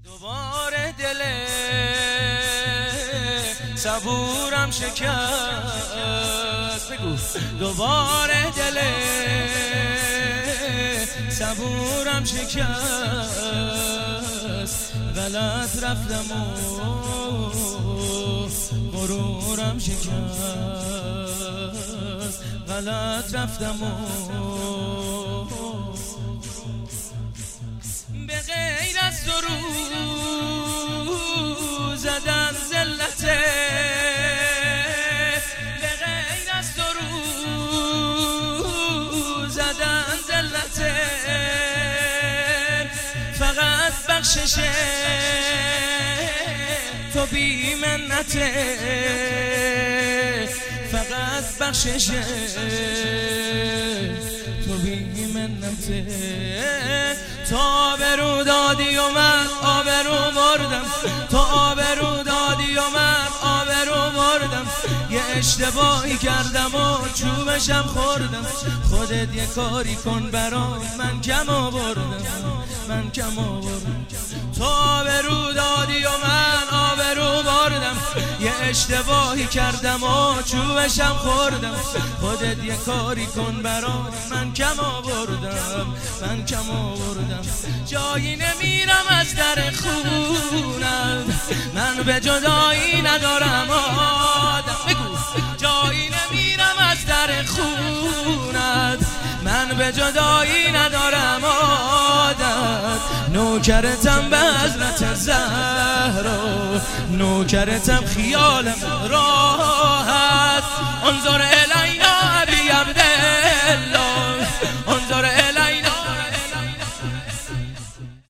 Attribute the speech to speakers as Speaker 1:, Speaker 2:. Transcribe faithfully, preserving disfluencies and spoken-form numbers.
Speaker 1: دوباره دل صبورم شکست، بگو دوباره دل صبورم شکست، غلط رفتم و غرورم شکست، غلط رفتم و به غیر از درو زدن ذلته، به غیر از درو زدن ذلته، فقط بخشش تو بی منته، فقط بخشش تو بی منته. تو آبرو دادی و من آبرو مردم، تو آبرو دادی و من آبرو مردم، یه اشتباهی کردم و چوبشم خوردم، خودت یه کاری کن برام من کم آوردم، من کم آوردم. تو آبرو دادی و من آبرو مردم، یه اشتباهی کردم و چوبشم خوردم، خودت یه کاری کن برام من کم آوردم، من کم آوردم. جایی نمیرم از در خونم، من به جدایی ندارم آدم، بگو جایی نمیرم از در خونت، من به جدایی ندارم عادت، نوکرتم به حضرت زهرا، نوکرتم خیالم راحت، انظر